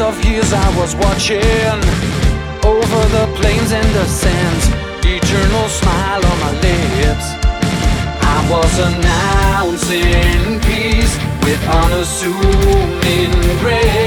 of years I was watching over the plains and the sands, eternal smile on my lips. I was announcing peace with unassuming grace.